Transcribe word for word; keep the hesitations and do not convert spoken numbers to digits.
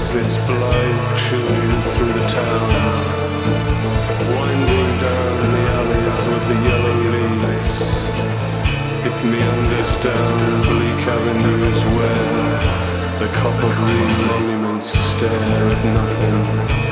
as its blade chilling through the town, winding down the alleys with the yellow leaves. It meanders down bleak avenues where the copper green monuments stare at nothing.